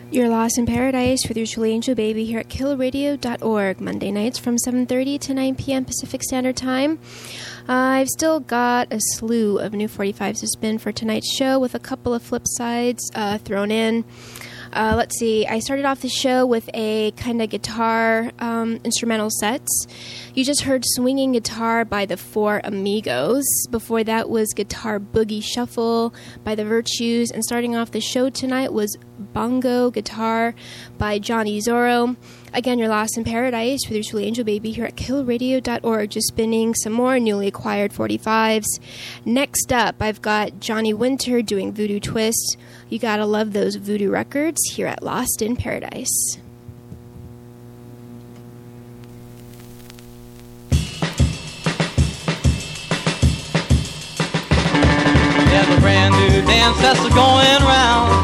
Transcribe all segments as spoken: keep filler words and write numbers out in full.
You're Lost in Paradise with your truly Angel Baby here at kill radio dot org, Monday nights from seven thirty to nine p.m. Pacific Standard Time. Uh, I've still got a slew of new forty-fives to spin for tonight's show with a couple of flip sides uh, thrown in. Uh, let's see, I started off the show with a kind of guitar um, instrumental sets. You just heard Swinging Guitar by the Four Amigos. Before that was Guitar Boogie Shuffle by the Virtues. And starting off the show tonight was Bongo Guitar by Johnny Zorro. Again, you're Lost in Paradise with your truly Angel Baby here at kill radio dot org, just spinning some more newly acquired forty-fives. Next up, I've got Johnny Winter doing Voodoo Twist. You gotta love those voodoo records here at Lost in Paradise. There's a brand new dance that's going round.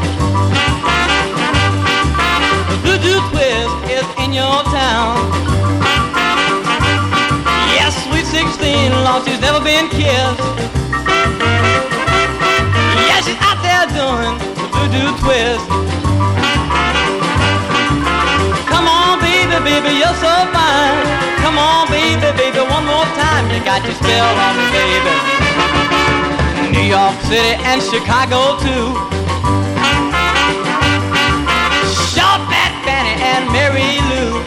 The voodoo twist is in your town. Yes, sweet sixteen, long she's never been kissed. Yeah, she's out there doing the voodoo twist. Come on, baby, baby, you're so fine. Come on, baby, baby, one more time. You got your spell on me, baby. New York City and Chicago too. Short Fat Fanny and Mary Lou.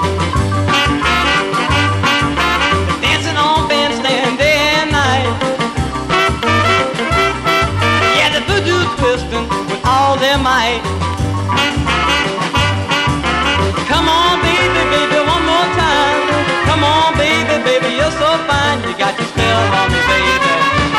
Dancing on bandstand day and night. Yeah, the voodoo twisting with all their might. Come on, baby, baby, one more time. Come on, baby, baby, you're so fine. You got your spell on me, baby.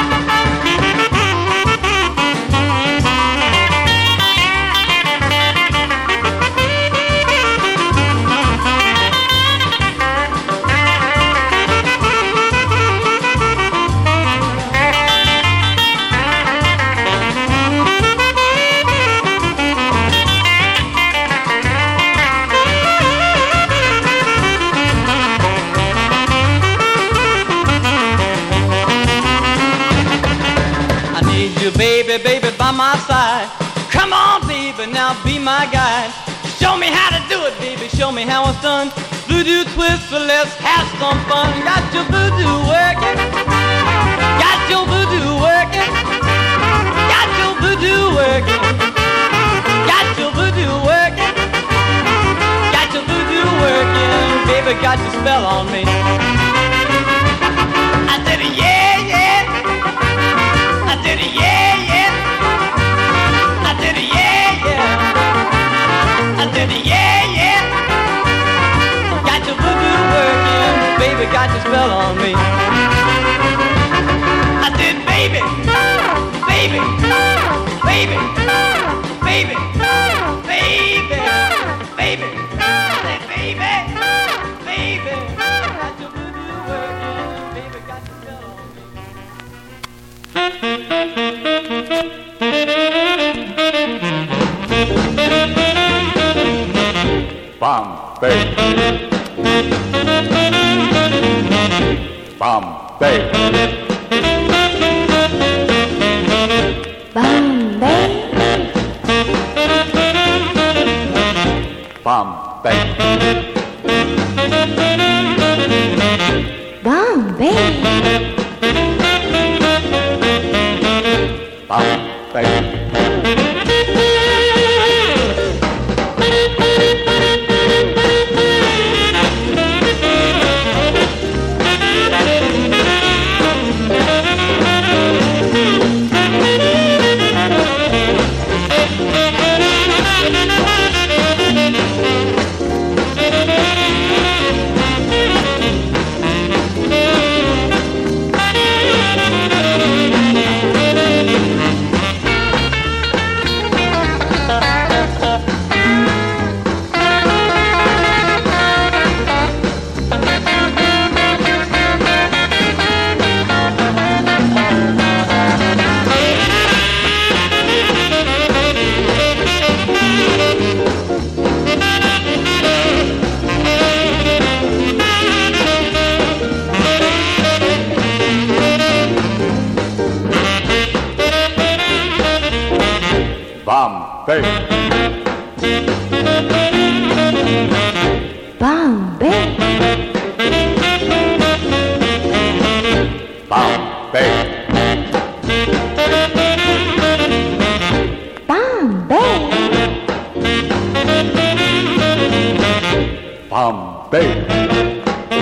Baby, baby, by my side. Come on, baby, now be my guide. Show me how to do it, baby, show me how it's done. Voodoo twist, so let's have some fun. Got your voodoo working. Got your voodoo working. Got your voodoo working. Got your voodoo working. Got your voodoo working. Baby, got your spell on me. I said, yeah, yeah. I did it, yeah, yeah. I did it, yeah, yeah. I did it, yeah, yeah. Got your voodoo working, baby, got your spell on me. I said, baby, baby, baby, baby, baby, baby, I said, baby, baby. Got your voodoo working, baby, got your spell on me. Bombay, Bombay, Bombay, Bombay, Bombay, Bombay. Bombay. Bombay. Bombay. Bombay. Bombay.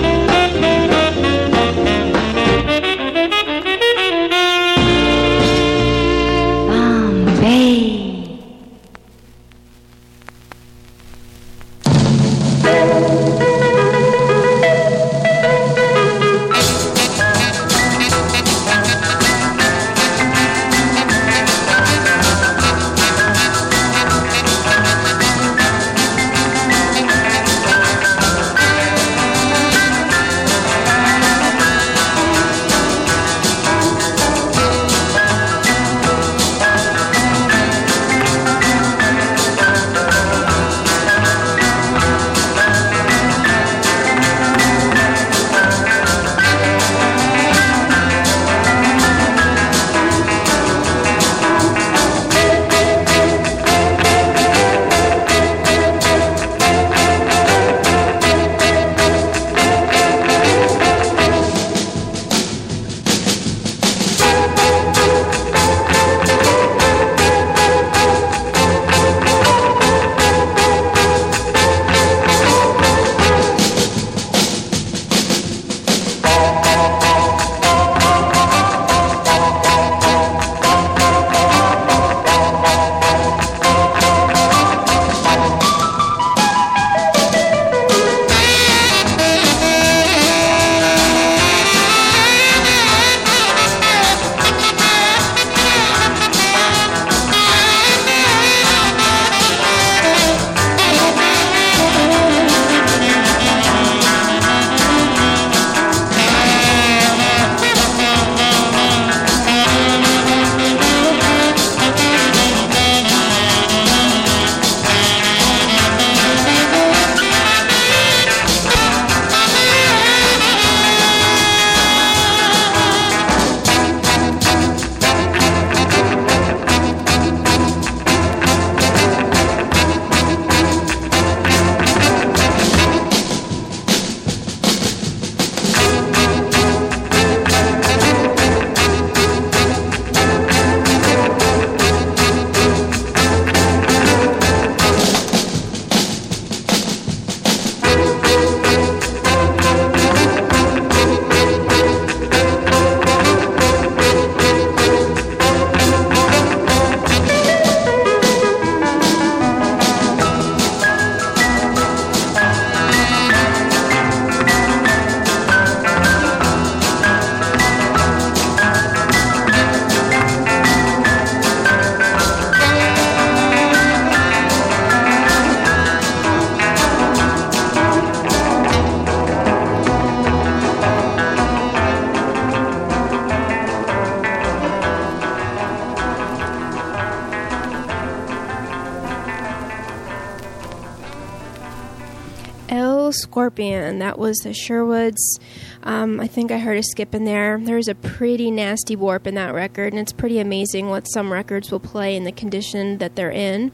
Scorpion. That was the Sherwoods. Um, I think I heard a skip in there. There's a pretty nasty warp in that record, and it's pretty amazing what some records will play in the condition that they're in.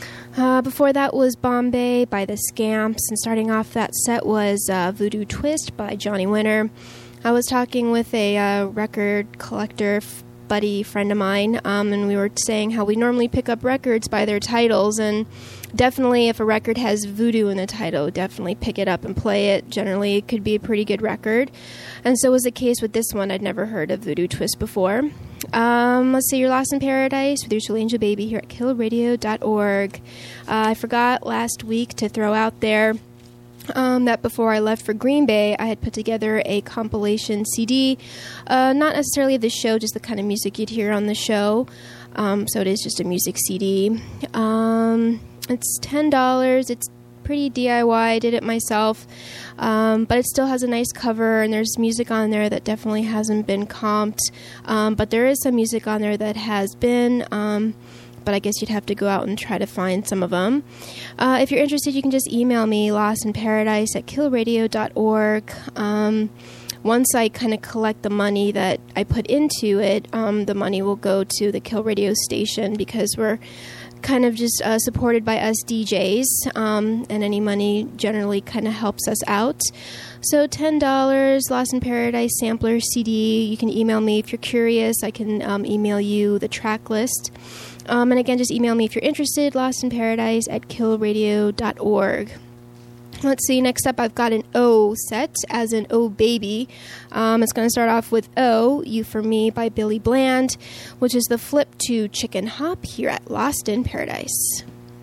Uh, before that was Bombay by the Scamps, and starting off that set was uh, Voodoo Twist by Johnny Winter. I was talking with a uh, record collector f- buddy friend of mine, um, and we were saying how we normally pick up records by their titles, and definitely if a record has voodoo in the title, definitely pick it up and play it. Generally, it could be a pretty good record. And so was the case with this one. I'd never heard of Voodoo Twist before. Um, let's see, You're Lost in Paradise with your Chile Angel Baby here at kill radio dot org. Uh, I forgot last week to throw out there Um, that before I left for Green Bay, I had put together a compilation C D, uh, not necessarily of the show, just the kind of music you'd hear on the show. Um, so it is just a music C D. Um, it's ten dollars. It's pretty D I Y. I did it myself. Um, but it still has a nice cover, and there's music on there that definitely hasn't been comped. Um, but there is some music on there that has been. Um, but I guess you'd have to go out and try to find some of them. Uh, if you're interested, you can just email me, lostinparadise at kill radio dot org. Um, once I kind of collect the money that I put into it, um, the money will go to the Kill Radio station, because we're kind of just uh, supported by us D Js, um, and any money generally kind of helps us out. So ten dollars, Lost in Paradise Sampler C D. You can email me if you're curious. I can um, email you the track list. Um, and again, just email me if you're interested, lostinparadise at kill radio dot org. Let's see, next up I've got an O set, as in Oh Baby. Um, it's going to start off with Oh, You For Me by Billy Bland, which is the flip to Chicken Hop here at Lost in Paradise.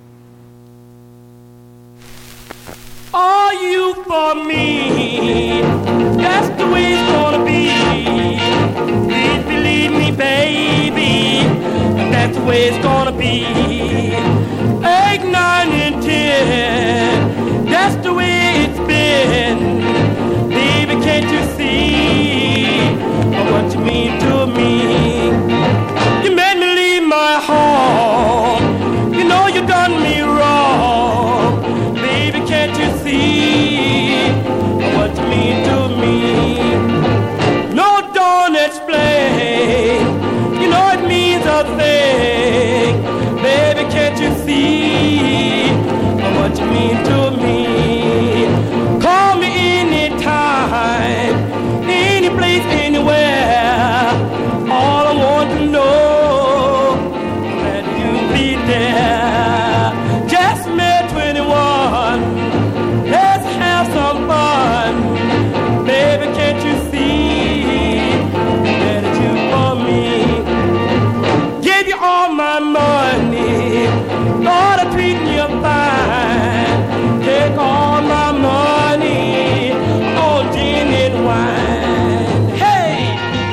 Are you for me? That's the way it's gonna be. Please believe me, baby. That's the way it's gonna be. Eight, nine, and ten. That's the way it's been. Baby, can't you see what you mean to me? You made me leave my home. You know you done me wrong. Baby, can't you see what you mean to me? No, don't explain. You know it means a thing. Baby, can't you see what you mean to me? Call me anytime, any place, anywhere. All I want to know that you be there. Just made twenty-one. Let's have some fun. Baby, can't you see that it's you for me? Give you all my money. Lord, I treat you fine. Take all my money on gin and wine. Hey!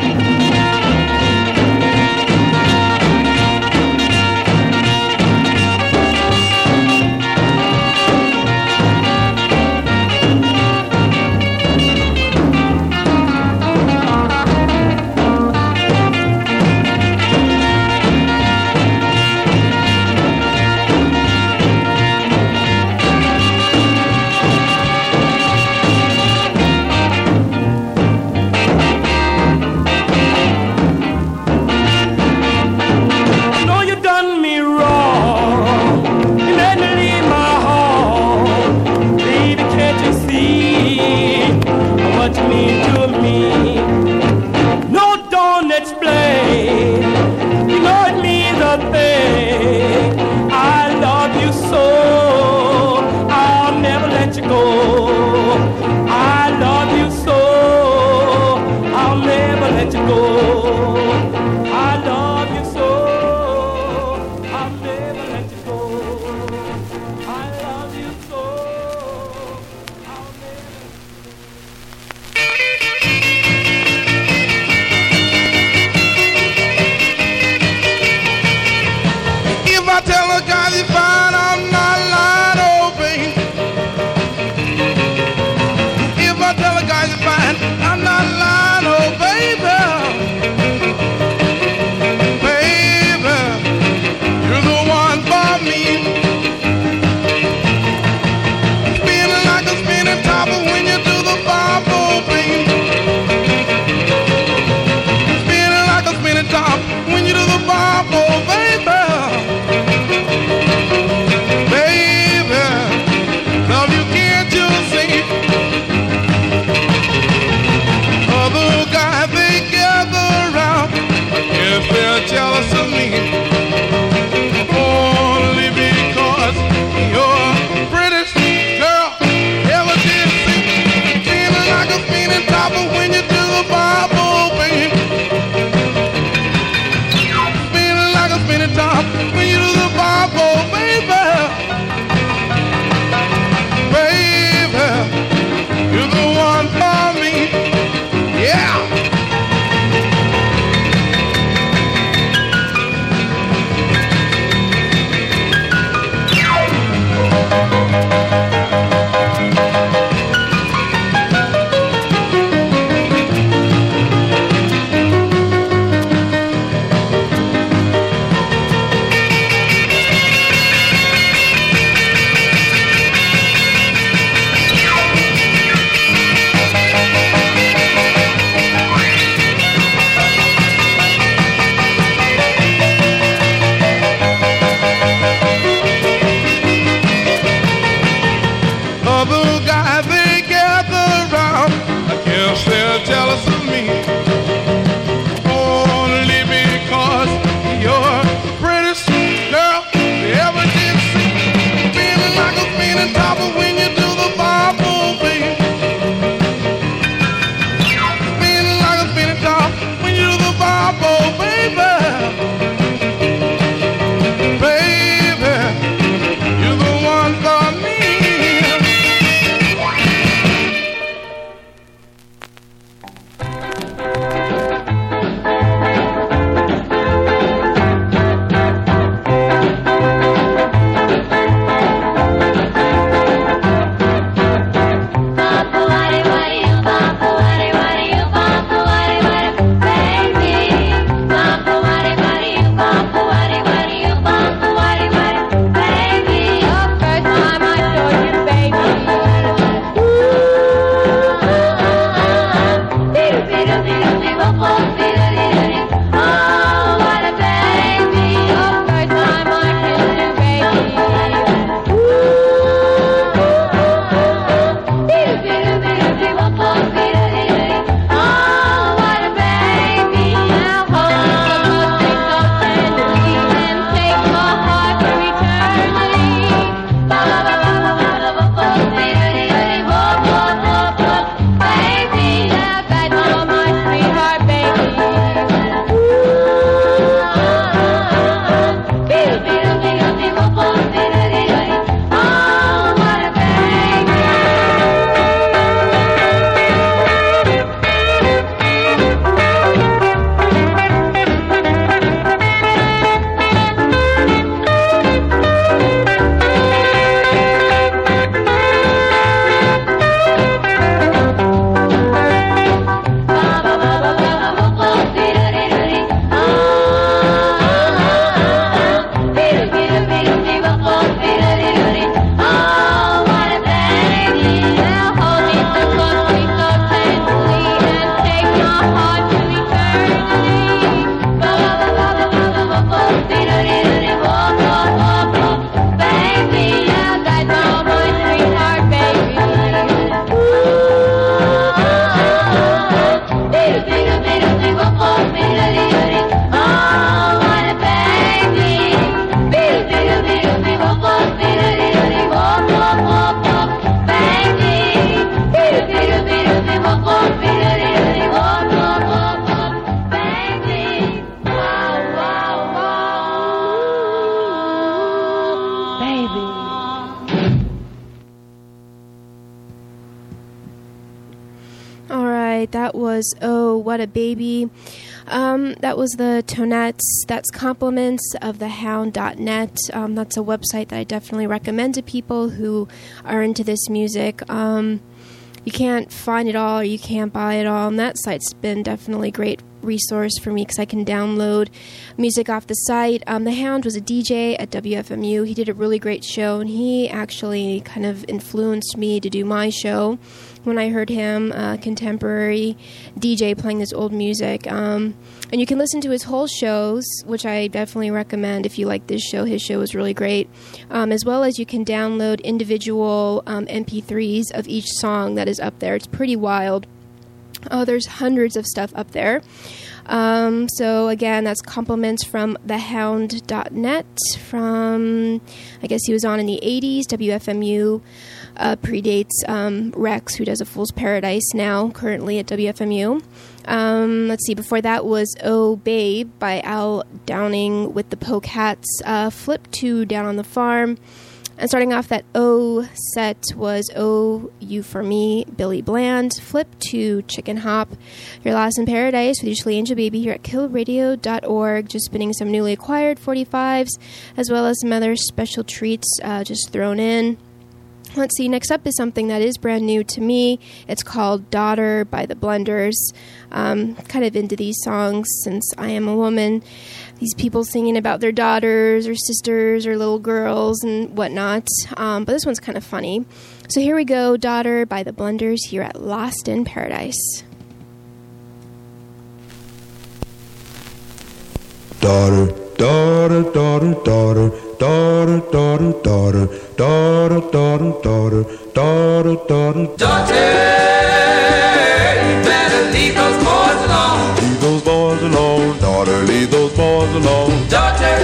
I know you done me wrong. You made me leave my home. Baby, can't you see what you mean to me? No, don't explain. You know it means a thing. I love you so. I'll never let you go. I love you so. I'll never let you go. I love you so. I'll never let you go. I love you so. I'll never. If I tell a guy you find I'm not lying, oh baby, other guys, they gather around. I guess they're jealous of me, only because you're the prettiest girl they ever did see. Feeling like a spinning topper when you do the bobble, baby. Feeling like a spinning top when you do the bobble, baby. Baby, you're the one for me. That was Oh, What a Baby. Um, that was the Tonettes. That's compliments of the hound dot net. Um, that's a website that I definitely recommend to people who are into this music. Um, you can't find it all, or you can't buy it all, and that site's been definitely a great resource for me because I can download music off the site. Um, the Hound was a D J at W F M U. He did a really great show, and he actually kind of influenced me to do my show when I heard him, uh, contemporary D J playing this old music. Um, and you can listen to his whole shows, which I definitely recommend if you like this show. His show is really great. Um, as well as you can download individual um, M P threes of each song that is up there. It's pretty wild. Oh, there's hundreds of stuff up there. Um, so again, that's compliments from the hound dot net from, I guess he was on in the eighties. W F M U uh, predates um, Rex, who does A Fool's Paradise now, currently at W F M U. Um, let's see, before that was Oh Babe by Al Downing with the Pocats. Uh, flip to Down on the Farm. And starting off that O set was Oh You For Me, Billy Bland. Flip to Chicken Hop, Your Lost in Paradise with Usually Angel Baby here at kill radio dot org. Just spinning some newly acquired forty-fives, as well as some other special treats uh, just thrown in. Let's see, next up is something that is brand new to me. It's called Daughter by the Blenders. Um, kind of into these songs since I am a woman. These people singing about their daughters or sisters or little girls and whatnot. Um, but this one's kind of funny. So here we go, Daughter by the Blenders here at Lost in Paradise. Daughter, daughter, daughter, daughter, daughter, daughter, daughter. daughter, daughter, daughter, daughter, daughter. Daughter, you better leave those boys alone. Leave those boys alone, daughter, leave those boys alone. Daughter,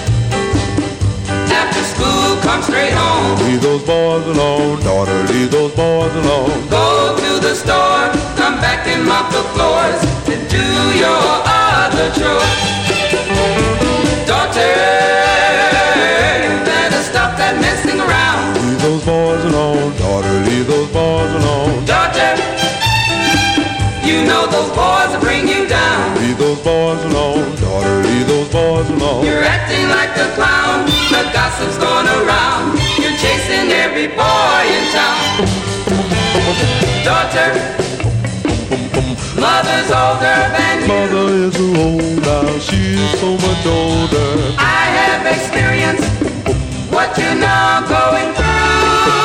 after school, come straight home. Leave those boys alone, daughter, leave those boys alone. Go to the store, come back and mop the floors, and do your other chores. Daughter, you better stop that messing around. Leave those boys alone, daughter, leave those boys alone. Daughter, you know those boys will bring you down. Leave those boys alone, daughter, leave those boys alone. You're acting like a clown, the gossip's going around. You're chasing every boy in town. Daughter, mother's older than you. Mother is old now, she's so much older. I have experienced what you're now going through.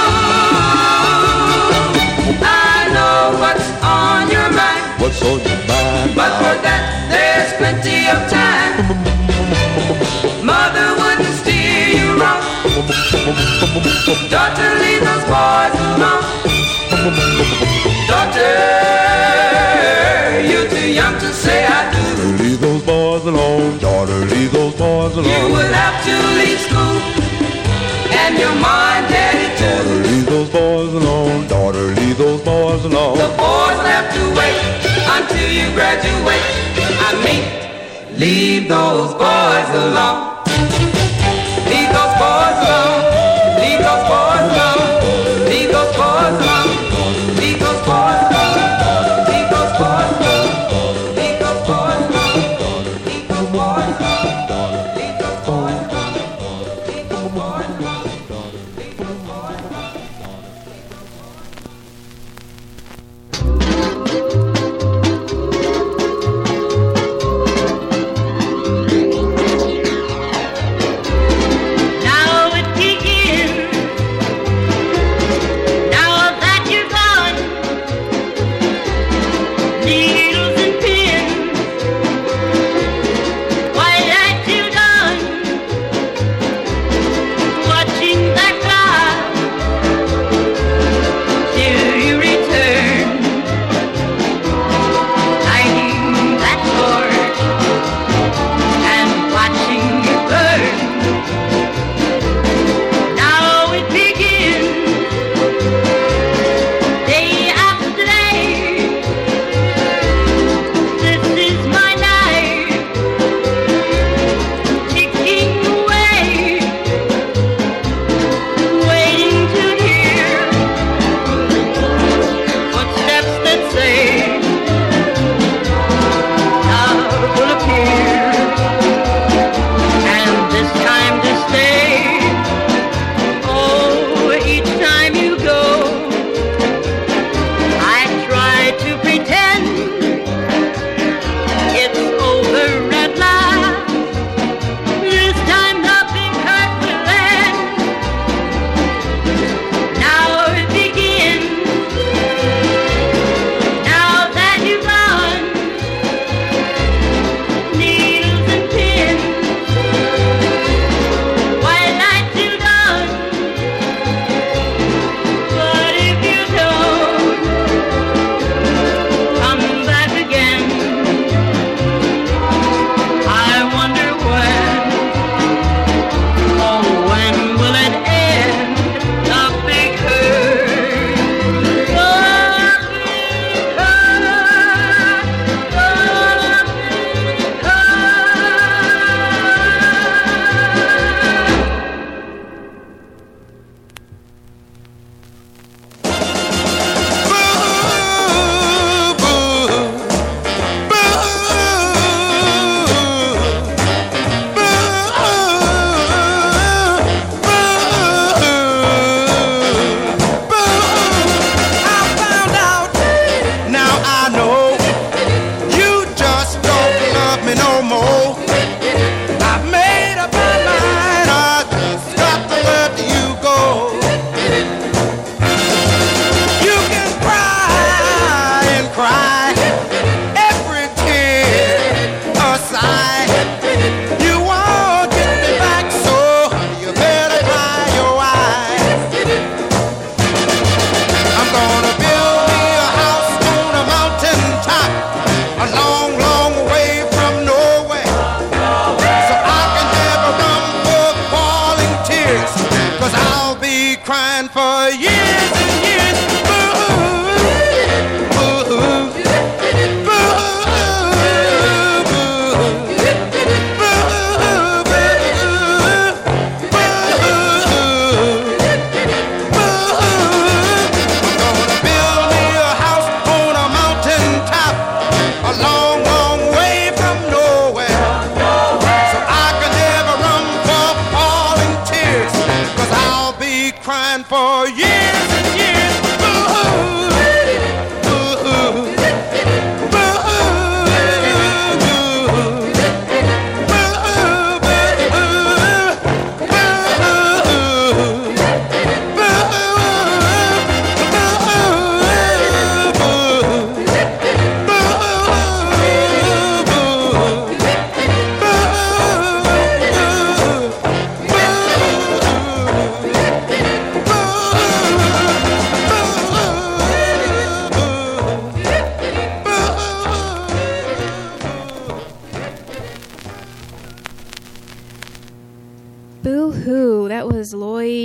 I know what's on your mind. What's on your mind? But for that, there's plenty of time. Mother wouldn't steer you wrong. Daughter, leave those boys alone. Daughter, you're too young to say I do. Leave those boys alone, daughter, leave those boys alone. You will have to leave school, and your mom, daddy Daughter, too. leave those boys alone, daughter, leave those boys alone. The boys will have to wait until you graduate. I mean, leave those boys alone. Leave those boys alone. Leave those boys alone. Leave those boys alone. Leave those boys alone. Leave those boys alone. Leave those boys alone. Leave those boys alone. Leave those boys alone. Leave those boys alone. Leave those boys alone.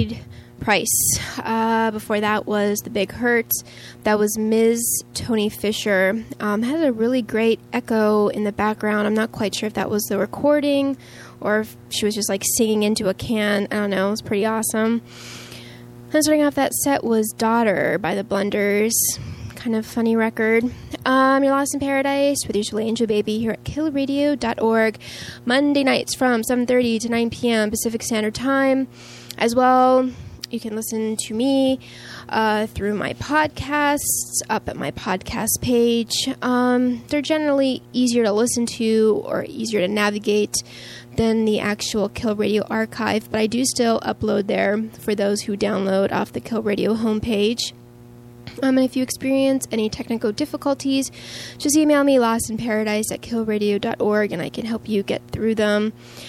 Reed Price. Uh, before that was The Big Hurt. That was Miz Tony Fisher. Um, had a really great echo in the background. I'm not quite sure if that was the recording or if she was just like singing into a can. I don't know. It was pretty awesome. And starting off that set was Daughter by the Blenders. Kind of funny record. Um, you're Lost in Paradise with your Julie Angel Baby here at kill radio dot org. Monday nights from seven thirty to nine p.m. Pacific Standard Time. As well, you can listen to me uh, through my podcasts up at my podcast page. Um, they're generally easier to listen to or easier to navigate than the actual Kill Radio archive, but I do still upload there for those who download off the Kill Radio homepage. Um, and if you experience any technical difficulties, just email me lostinparadise at kill radio dot org and I can help you get through them.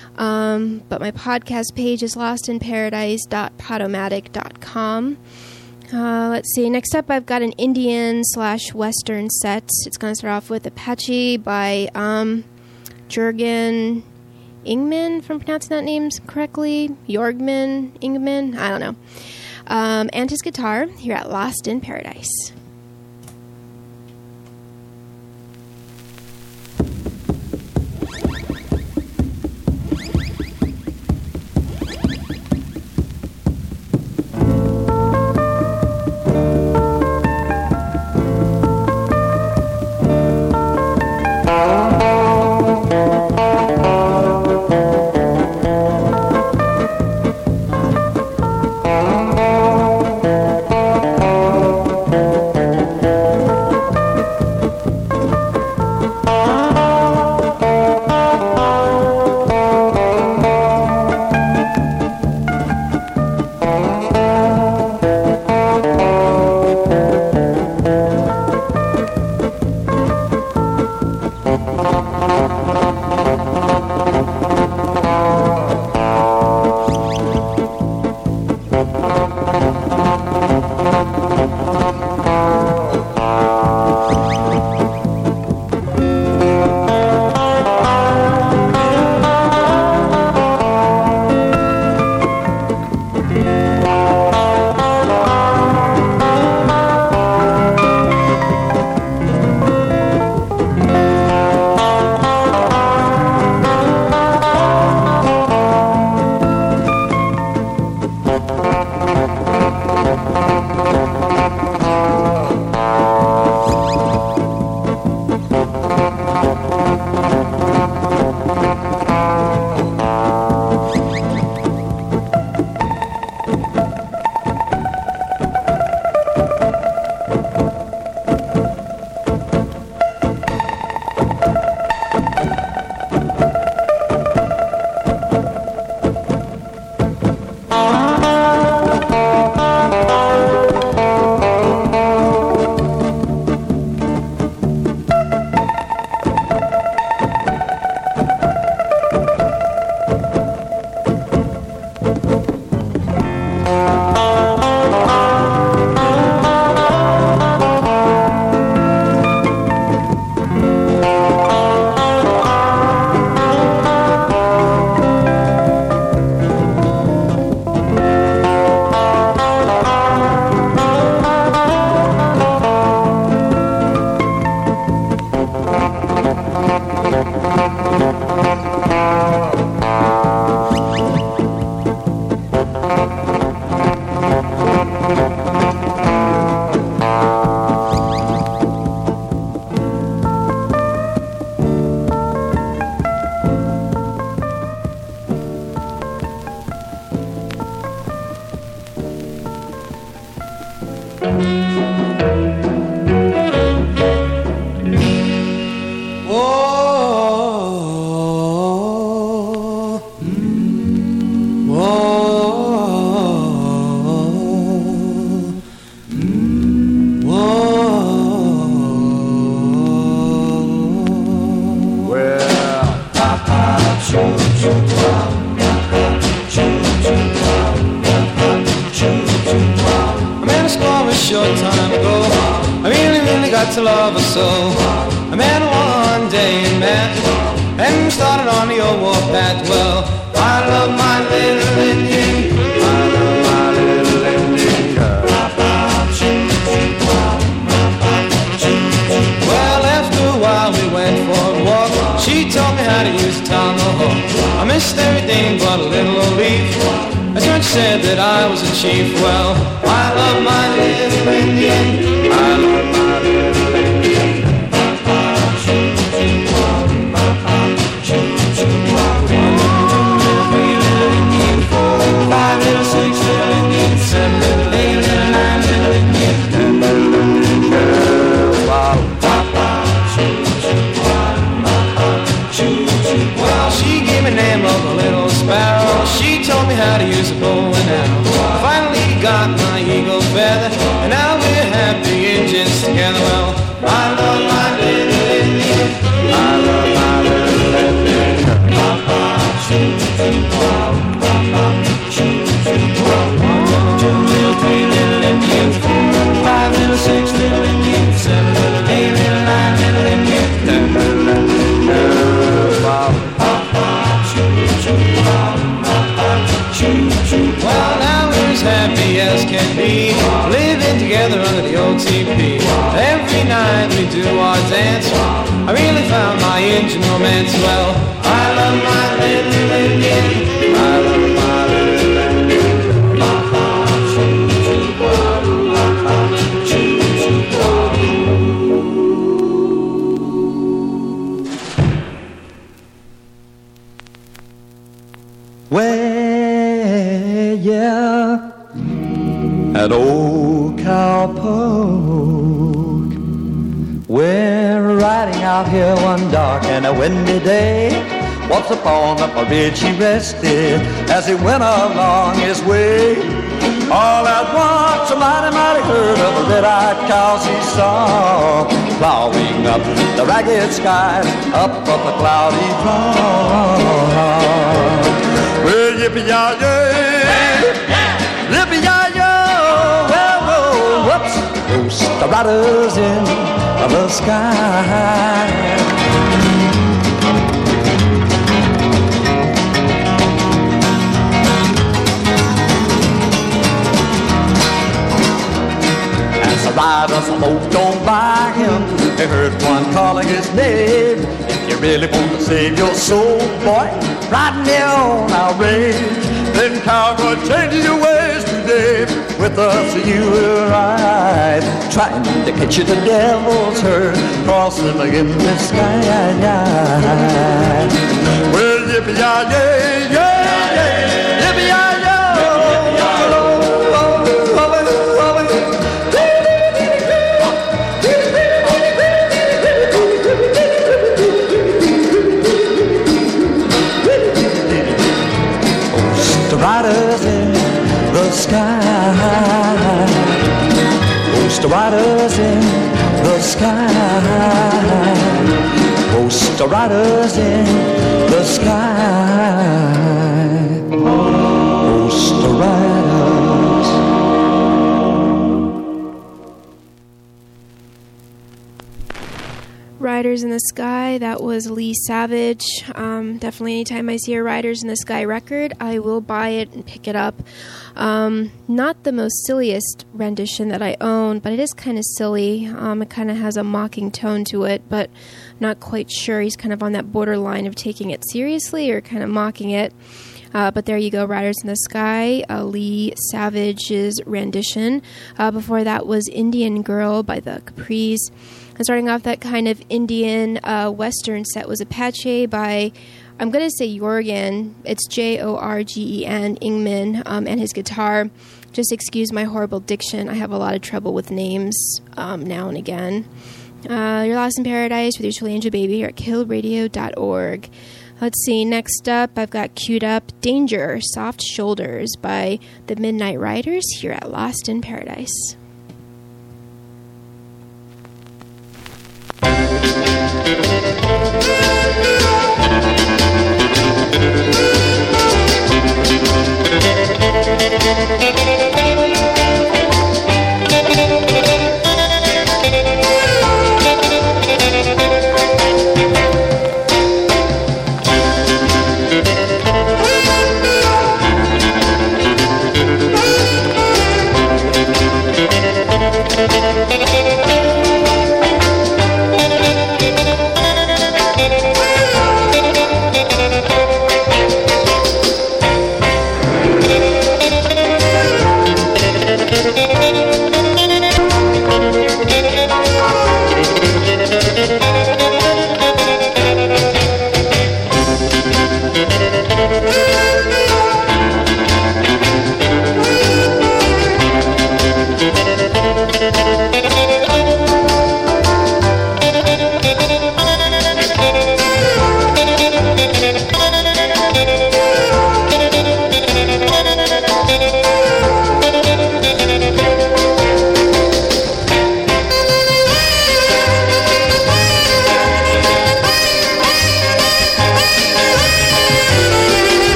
Um, but my podcast page is lost in paradise dot podomatic dot com. Uh, let's see. Next up, I've got an Indian slash Western set. It's going to start off with Apache by um, Jürgen Ingman, if I'm pronouncing that name correctly. Jorgman Ingman. I don't know. Um, and his guitar here at Lost in Paradise. Started on the old warpath. Well, I love my little Indian. I love my just everything but a little old leaf. A church said that I was a chief. Well, I love my little Indian. I love my little Indian. Five little, six little Indians, seven little, eight little, nine little Indians, ten little Indian girls. Well, she gave me the name of a little sparrow. She told me how to use a bow and arrow. Finally got my eagle feather, and now we're happy Indians together. Well, I love my little Indian. I love my little Indian. Three little Indians, five little, six little Indians, seven little, eight little, nine little Indians, ten little Indians. Well, now we're as happy as can be, living together under the O T P. Every night we do our dance. I really found my Indian romance. Well, I love my little Indian. I love my little Indian. Well, yeah, at old Cowpoke, we're riding out here one dark and a windy day. Once upon up a ridge he rested as he went along his way. All at once a mighty, mighty herd of red-eyed cows he saw, plowing up the ragged skies, up up a cloudy dawn. Well, yippee-yi-yay, yippee-yi-yo, well, well, whoops, those the riders in the sky. As the riders moved on by him, they heard one calling his name. If you really want to save your soul, boy, riding there on our range, then cowboy, change your ways today. With us you will ride, trying to catch you the devil's herd, crossing in the sky. Well, yippee-yi-yay, yay, yay, yippee-yi-yo. Riders in the sky, Ghost riders in the sky, Ghost riders in the sky, Ghost riders. Riders in the Sky, that was Lee Savage. Um, definitely anytime I see a Riders in the Sky record, I will buy it and pick it up. Um, not the most silliest rendition that I own, but it is kind of silly. Um, it kind of has a mocking tone to it, but not quite sure. He's kind of on that borderline of taking it seriously or kind of mocking it. Uh, but there you go, Riders in the Sky, uh, Lee Savage's rendition. Uh, before that was Indian Girl by the Capris. And starting off that kind of Indian uh, Western set was Apache by, I'm going to say Jorgen. It's J O R G E N, Ingman, um, and his guitar. Just excuse my horrible diction. I have a lot of trouble with names um, now and again. Uh, you're Lost in Paradise with your Chili Angel Baby here at kill radio dot org. Let's see, next up, I've got queued up Danger, Soft Shoulders by the Midnight Riders here at Lost in Paradise. Thank you.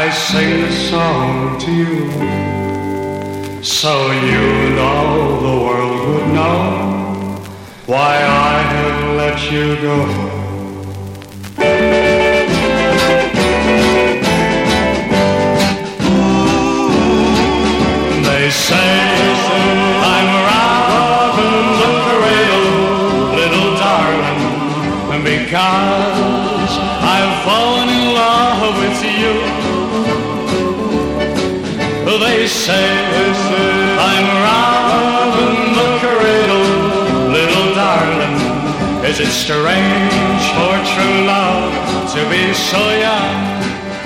I sing this song to you, so you know the world would know why I have let you go. They say I'm a robin, the cradle, little darling, because I've fallen in love with you. They say I'm a robin, the cradle, little darling. Is it strange for true love to be so young?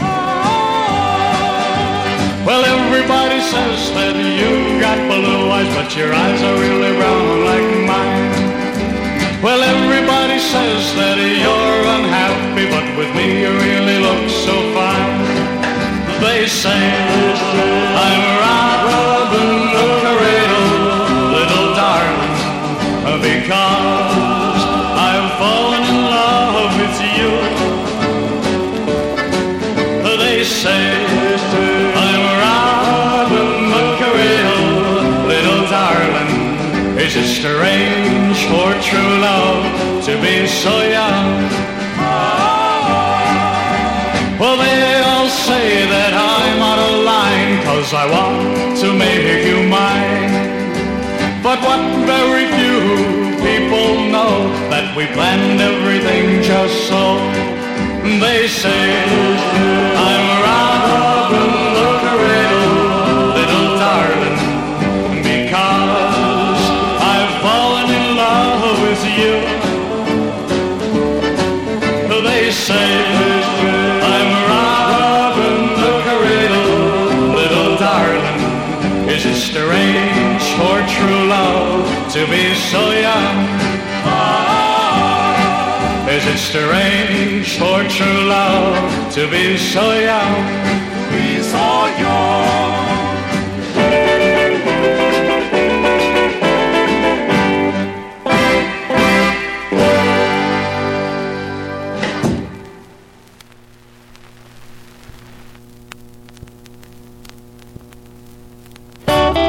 Well, everybody says that you got blue eyes, but your eyes are really brown like mine. Well, everybody says that you're unhappy, but with me you really look so fine. They say I'm a robin, the cradle, little darling, because I've fallen in love with you. They say I'm a robin, the cradle, little darling. Is it strange for true love to be so young? Well, they all say that I'm out of line, 'cause I want to make you mine. But what very few people know, that we planned everything just so. They say I'm a robin, the cradle, little darling, because I've fallen in love with you. They say I'm a robin, the cradle, little darling. Is it strange for true love to be so young? Is it strange for true love to be so young? Be so young.